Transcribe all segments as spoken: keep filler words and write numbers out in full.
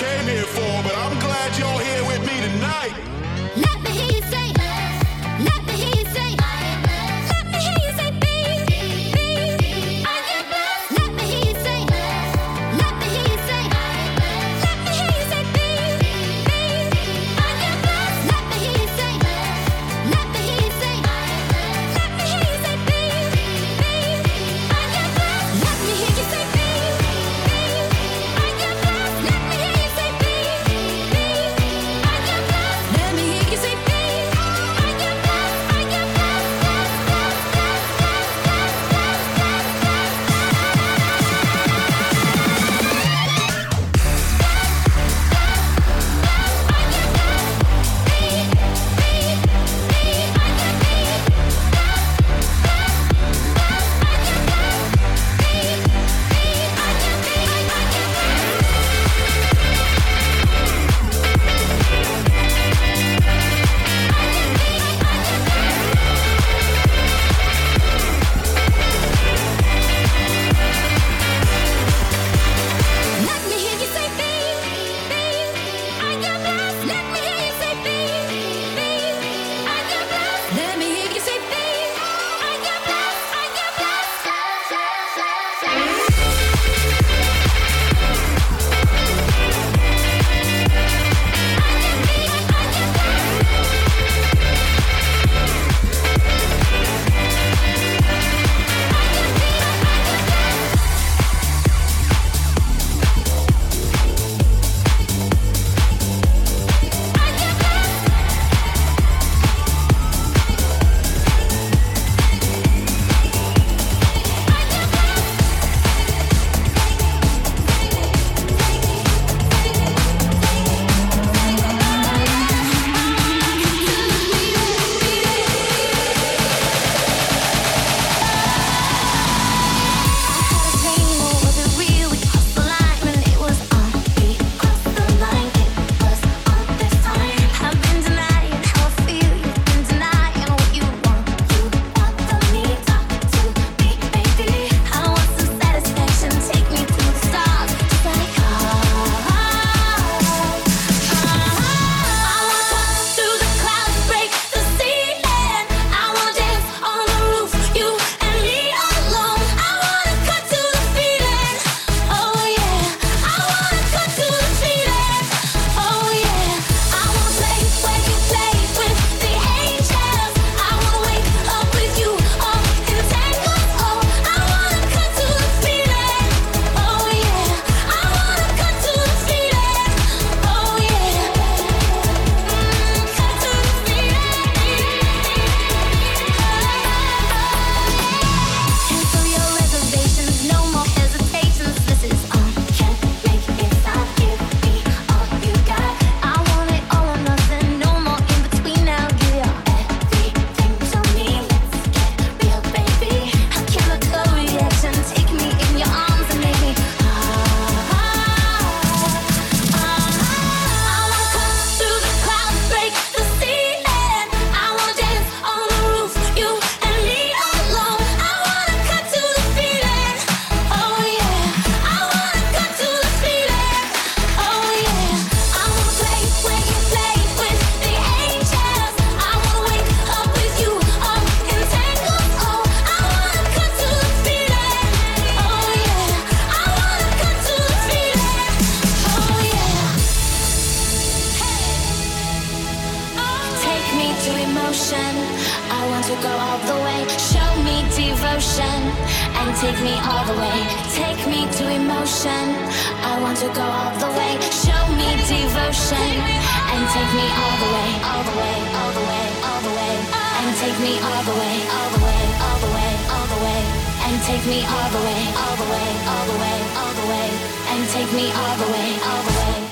came here for, but I'm glad y'all here with me tonight. Let me hear you say, let me hear you say, let me hear you say, baby, baby, I get blessed. Let me hear you say, let me hear you say, let me hear you say, baby, baby, I get blessed. Let me hear you say, let me hear you say, let me hear you say, baby, baby, I get blessed. Let me hear you say, baby, baby, I get blessed. Let me hear you say, baby, baby, I get blessed. Let me hear you say, baby, I get blessed, I get blessed, blessed, blessed, blessed, blessed, blessed, Let me hear you say, baby, baby, I get blessed. Let me hear you say, baby, baby, I get blessed. Let me hear you say, baby, I get blessed, I get blessed. Take me all the way, take me to emotion. I want to go all the way. Show me devotion and take me all the way, all the way, all the way, all the way. And take me all the way, all the way, all the way, all the way. And take me all the way, all the way, all the way, all the way. And take me all the way, all the way.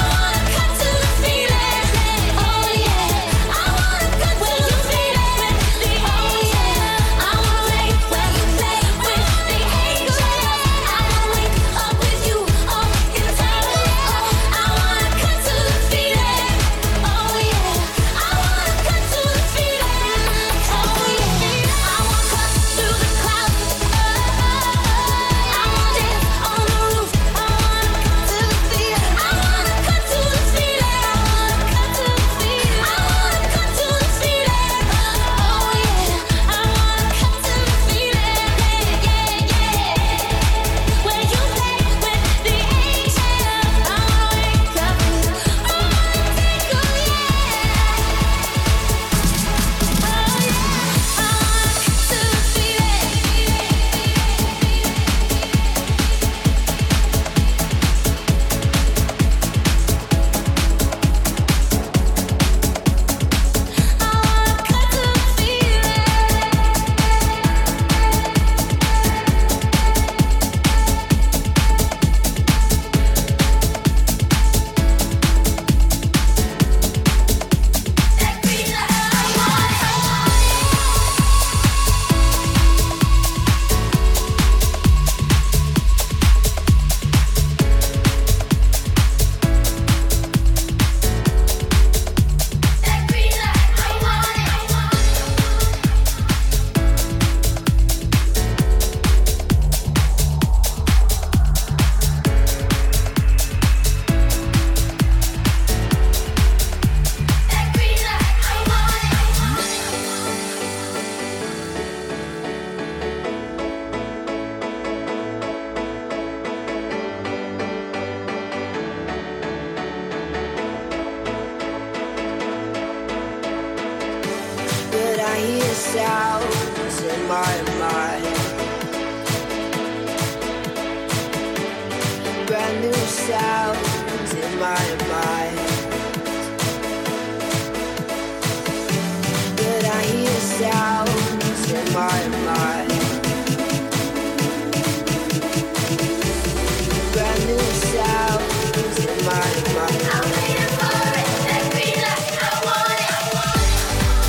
I wanna cut to the feeling. sounds in my mind. Brand new sounds in my mind. But I hear sounds in my mind. Brand new sounds in my mind. I'm waiting for it, that green light, I want it, I want it.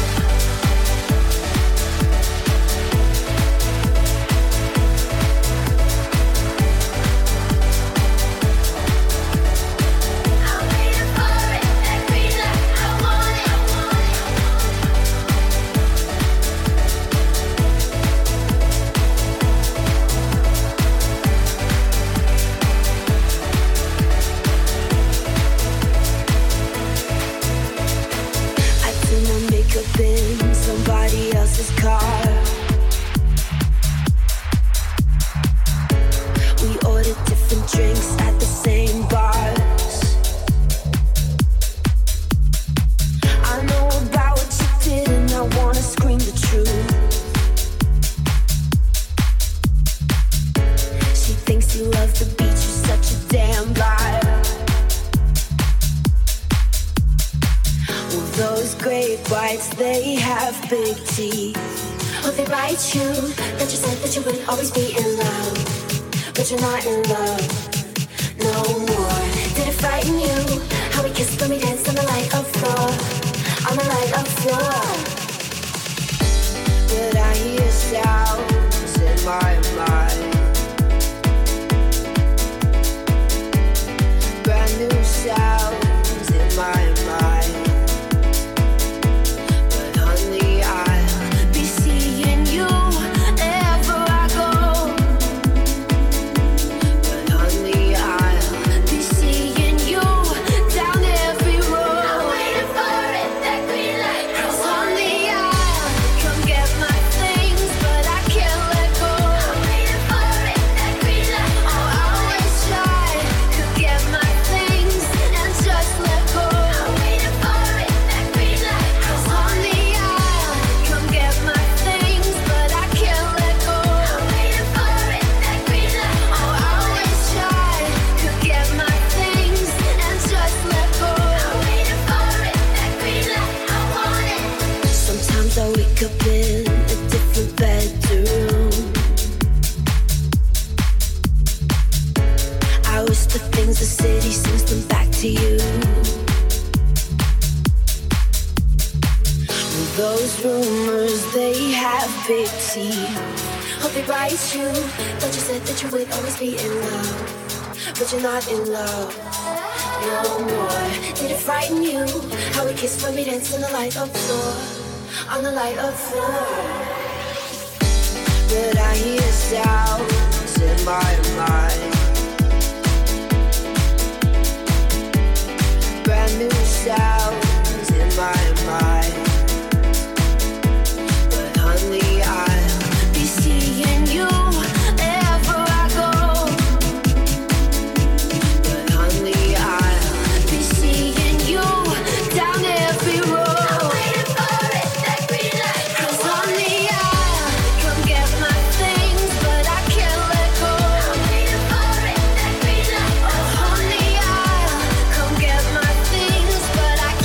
I'm waiting for it, that green light, I want it, I want it. I do my makeup in somebody else's car. We ordered different drinks at the same bars. I know about what you did and I wanna scream the truth. She thinks you love the beach, you're such a damn liar. Well, those great whites, they have big teeth. Oh, they write you that you said that you would always be in love, but you're not in love no more. Did it frighten you how we kissed when we danced on the light of floor, on the light of floor? But I hear sounds in my mind. Brand new sounds in my mind. But honey, I'll be seeing you wherever I go. But honey, I'll be seeing you down every road. I'm waiting for it, that green light. 'Cause honey, I'll come get my things, but I can't let go. I'm waiting for it, that green light. Oh, I wish I could get my things and just let go. I'm waiting for it, that green light. 'Cause honey, I'll come get my things, but I can't let go. I'm waiting for it, that green light. Oh, I wish I could get my things and just let go. I'm waiting for it, that green light. I want it. Sometimes I wake up in a different bedroom. I wish the things the city sings them back to you. Well, those rumors, they have big teeth. Hope they write you that you said that you would always be in love, but you're not in love no more. Did it frighten you how we kissed when we danced on the light of floor, on the light of floor? But I hear sounds in my mind. Brand new sounds in my mind. But honey, I'll be seeing you wherever I go. But honey, I'll be seeing you down every road. I'm waiting for it, that green light. 'Cause honey, I'll come get my things, but I can't let go. I'm waiting for it, that green light. Oh, honey, I'll come get my things, but I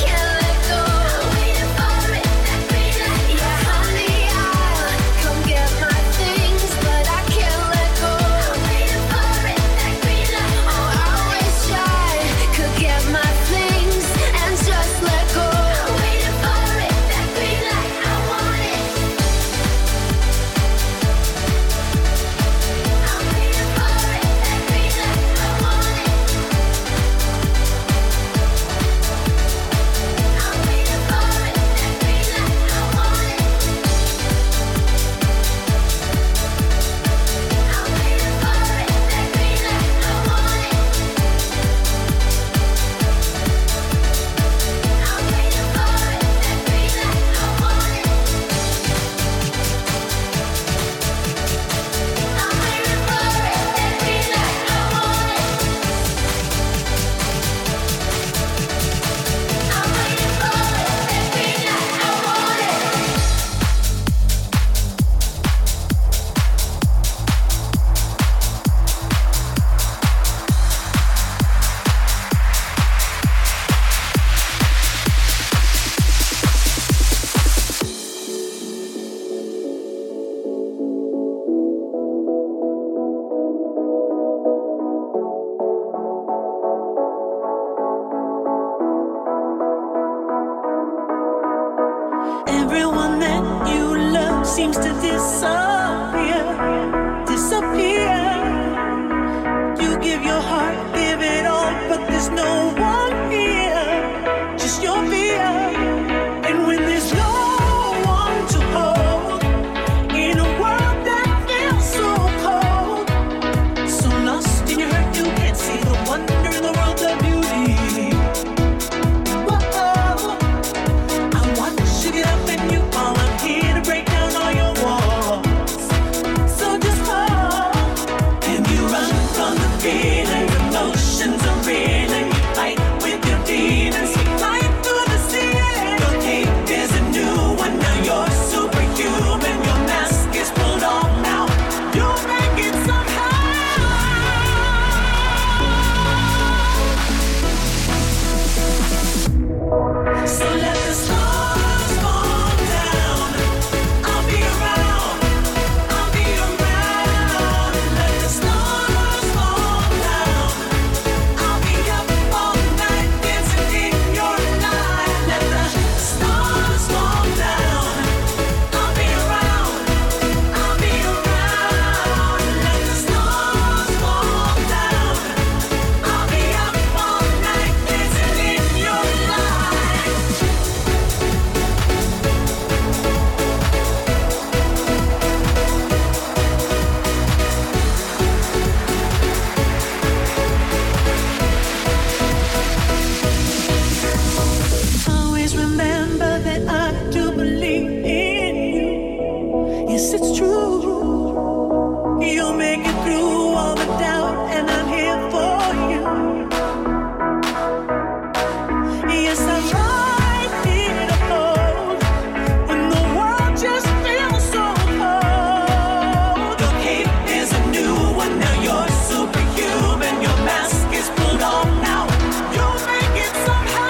seems to disappear, disappear. You give your heart, give it all, but there's no one here, just your fear. And when there's no one to hold, in a world that feels so cold, so lost in your hurt, you can't see the wonder in the world of beauty. Whoa, I watch you get up and you fall. I'm here to break down all your walls. So just hold, and you run from the feeling. Emotions are real, and you fight with your demons. Flying through the ceiling. Your cape is a new one. Now you're superhuman. Your mask is pulled off now. You'll make it somehow. So let the stars fall down. I'll be around. I'll be around. Let the stars fall down. I'll be up all night dancing in your light. Let the stars fall down. I'll be around. I'll be around. Let the stars fall down. I'll be up all night dancing in your light. Always remember that I do believe in you. Yes, it's true. You'll make it through all the doubt, and I'm here for you. Yes, I'm right here to hold when the world just feels so cold. Your cape is a new one. Now you're superhuman. Your mask is pulled off now. You'll make it somehow.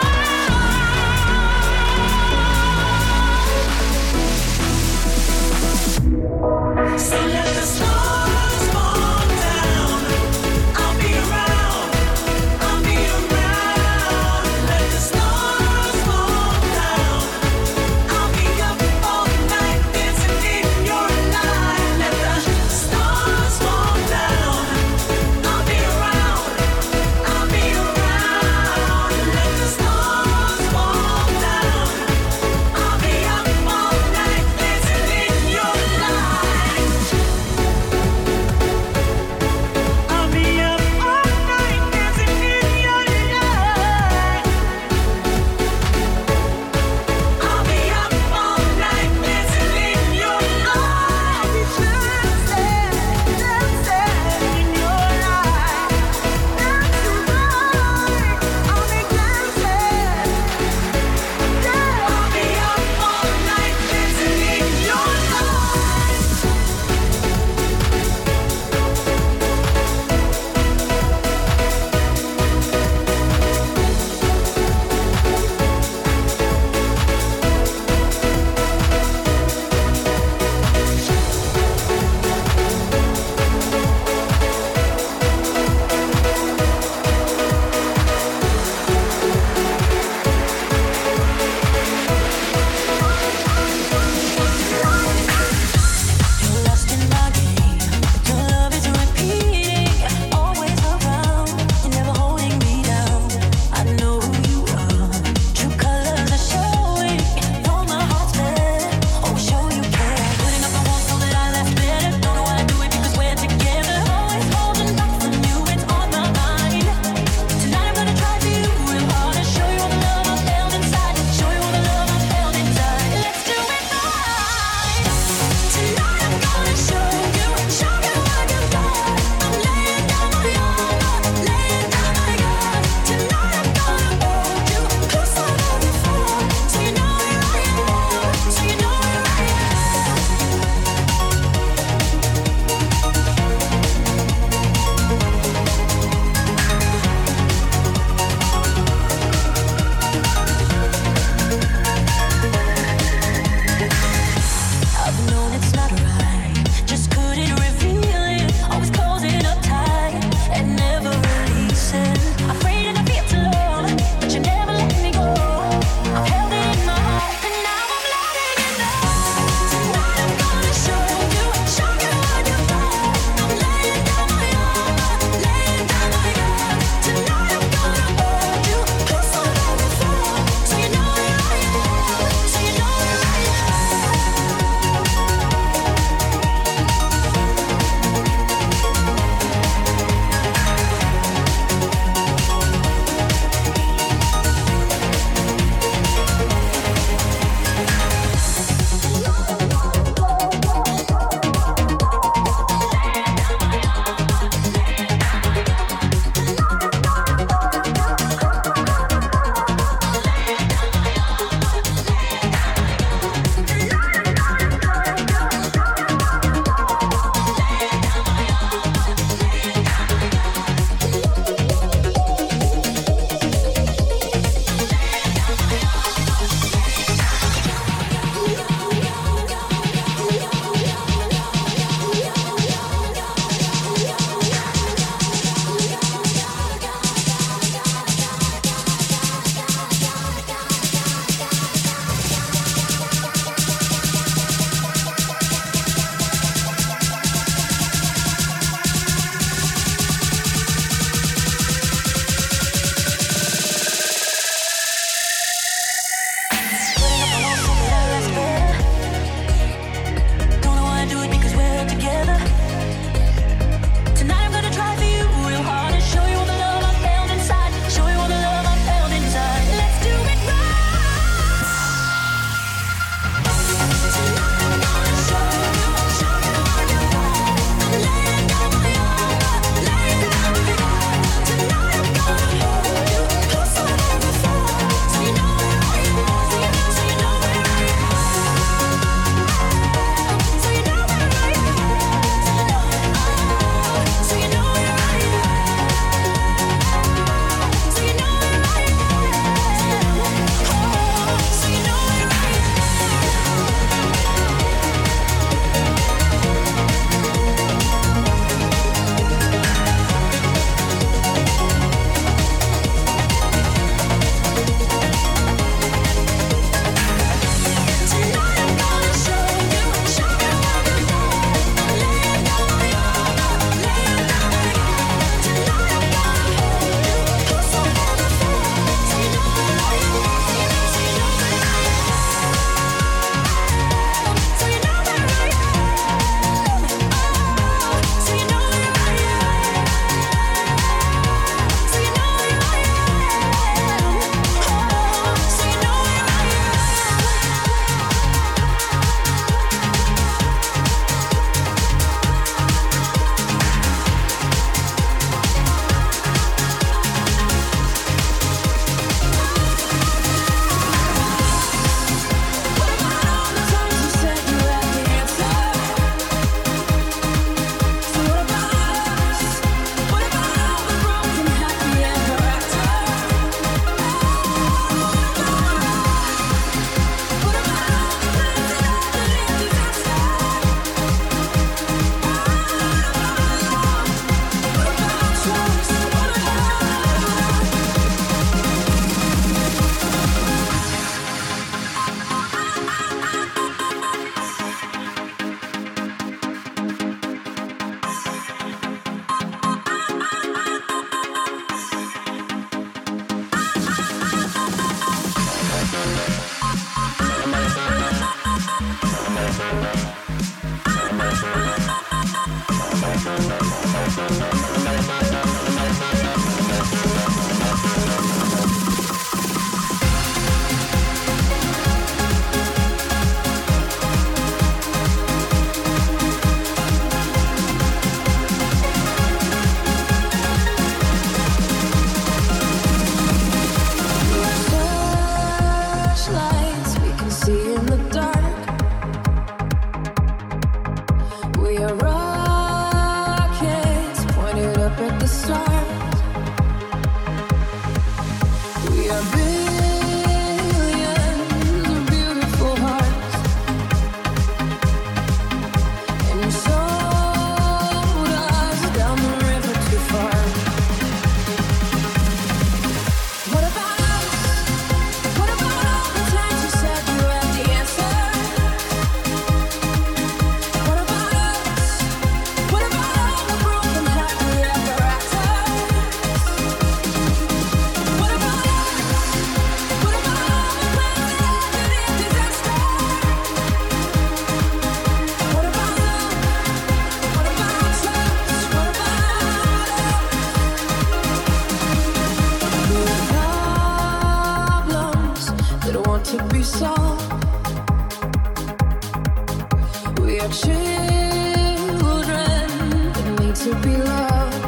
are children that need to be loved.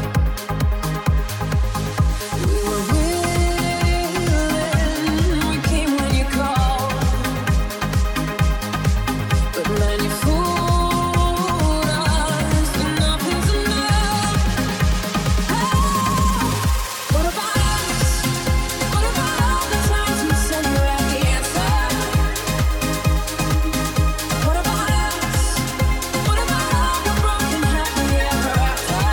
We were willing, we came when you called, but man, you fooled us. Enough is enough. Oh, what about us? What about all the times we said you had the answer? What about us? What about all the broken happy ever after?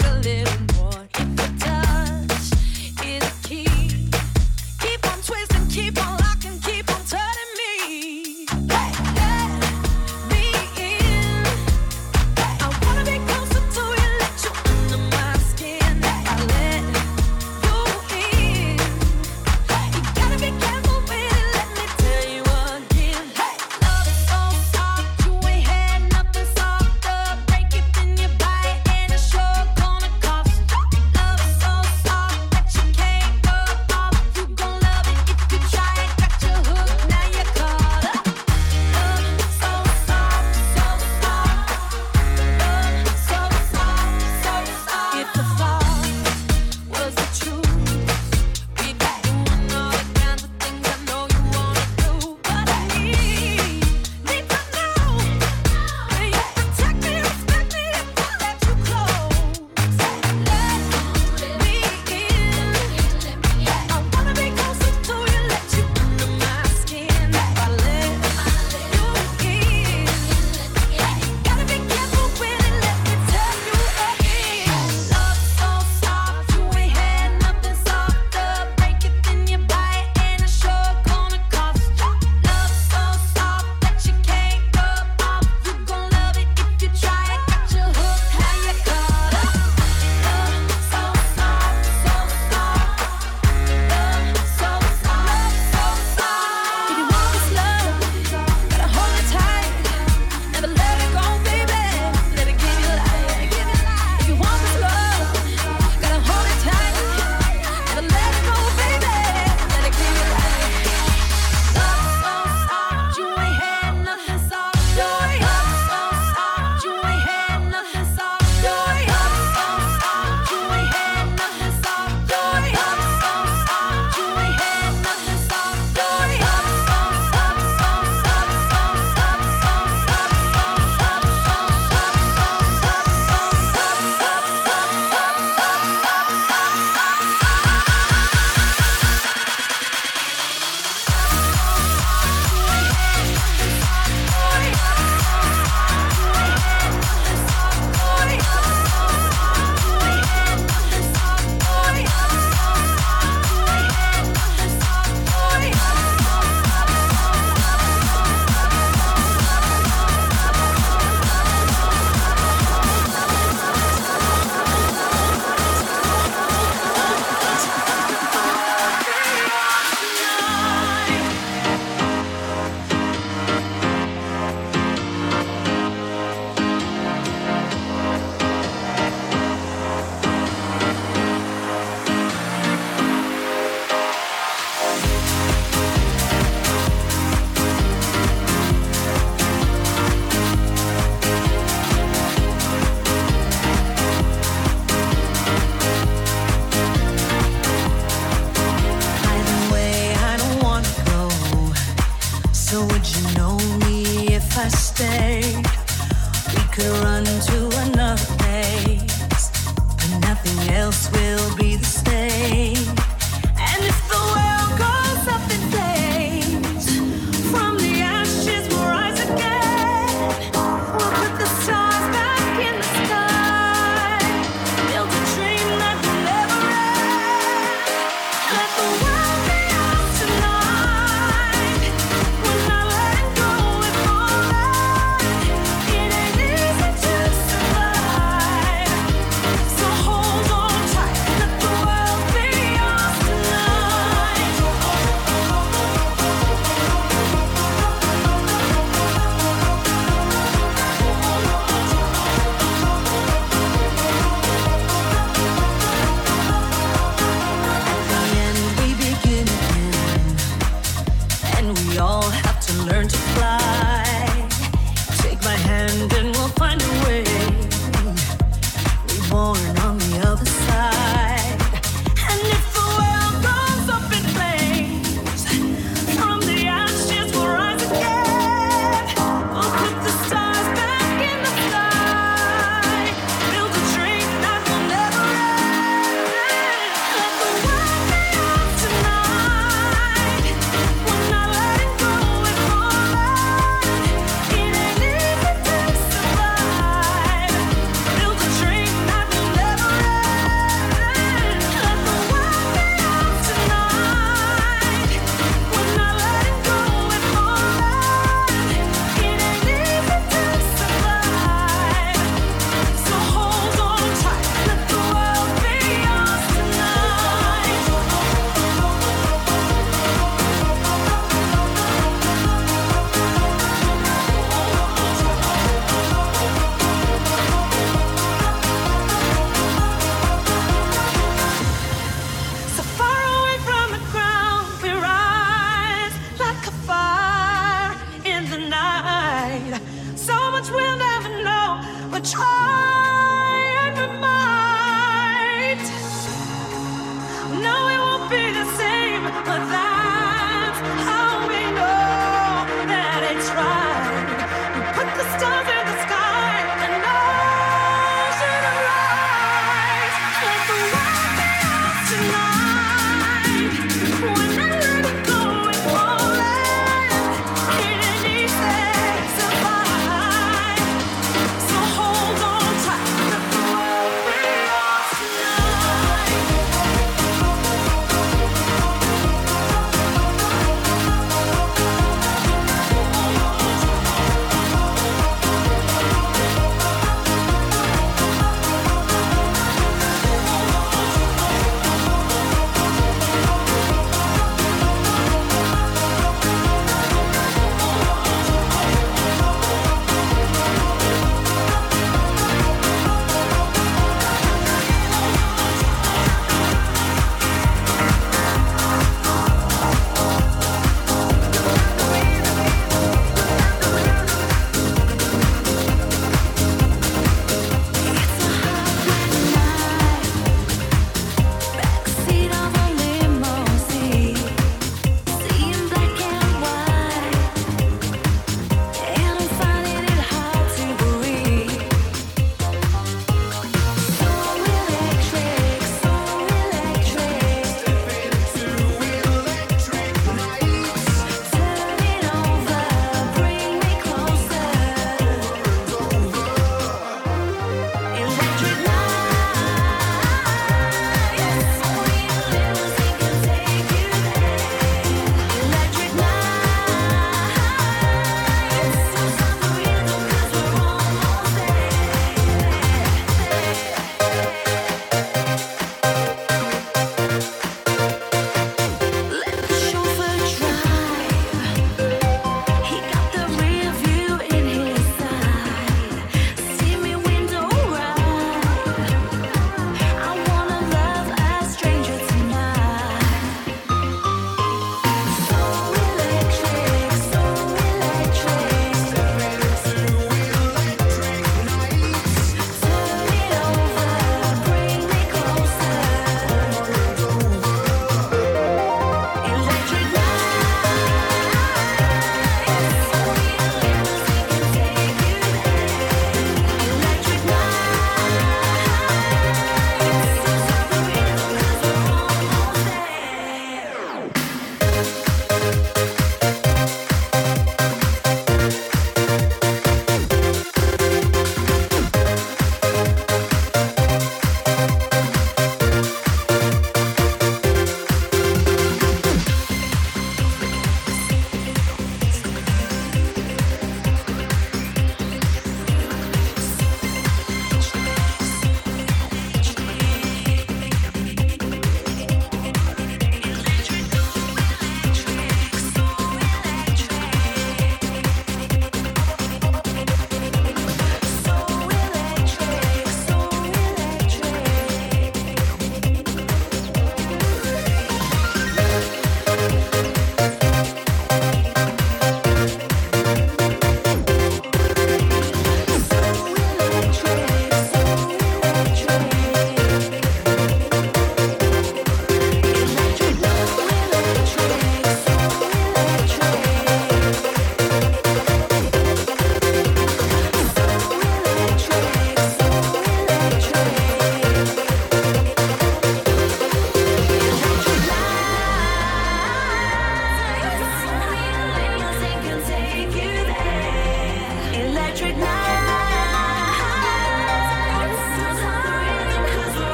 Tonight, we're not letting go, it won't last.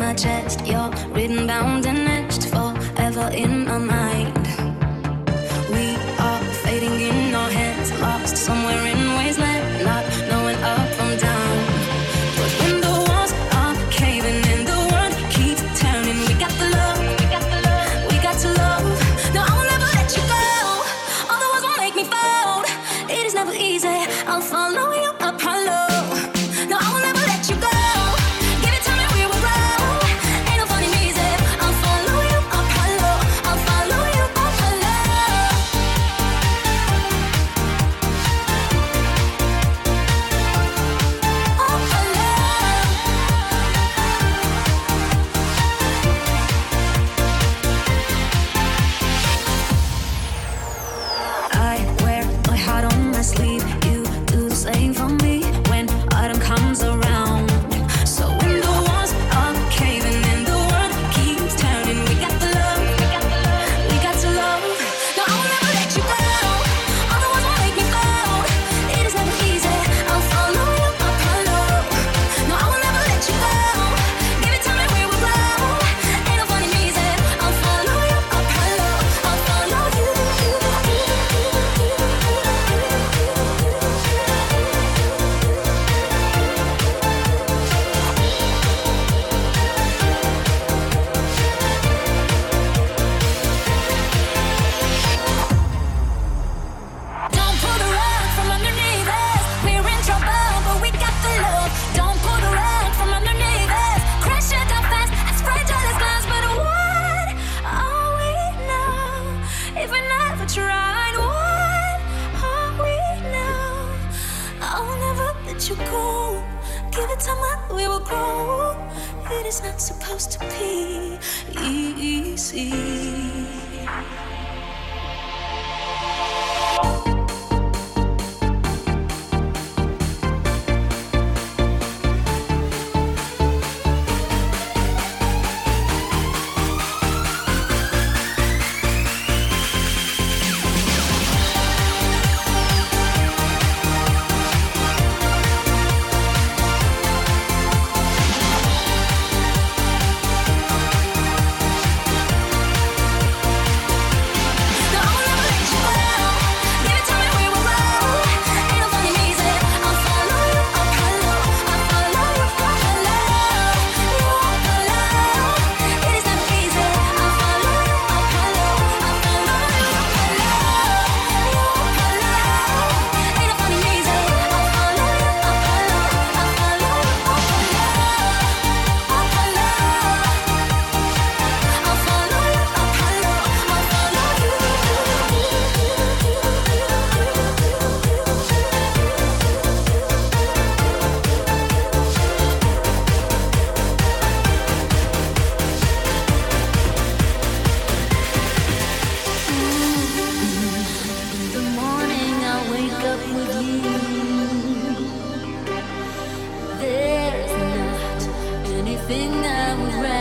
my chest. You're written, bound, and etched forever in my mind. We are fading in our hands, lost somewhere in wasteland, not knowing up from down. But when the walls are caving and the world keeps turning, we got the love, we got the love, we got to love. No, I will never let you go. All the walls won't make me fold. It is never easy. I'll follow you up hollow. No, I will never let you go. Give it time and we will grow. Ain't no funny music. I'll follow you up hollow. I'll follow you up hollow. Up hollow. I wear my heart on my sleeve. You do the same for me when autumn comes around. So when the walls are caving and the world keeps turning, we got the love, we got the love, we got to love. No, I will never let you go. All the walls won't make me fold. It is never easy. I'll follow you up hollow. No, I will never let you go. Give it time and we will grow. Ain't no funny music. I'll follow you up hollow. I'll follow you. Don't pull the rug from underneath us. We're in trouble, but we got the love. Don't pull the rug from underneath us. Crash it down fast, as fragile as glass. But what are we now if we never tried? What are we now? I'll never let you go. Give it time and we will grow. It is not supposed to be easy. No, I will never let you go. Give it time and we will grow. Ain't no funny music. I'll follow you up hollow. I'll follow you up hollow. You up hollow. It is never easy. I'll follow you up hollow. I'll follow you up hollow. You up hollow. Ain't no funny music. I'll follow you up hollow. I'll follow you up hollow. Up hollow. I'll follow you up In the morning I wake up with you. There's not anything I would rather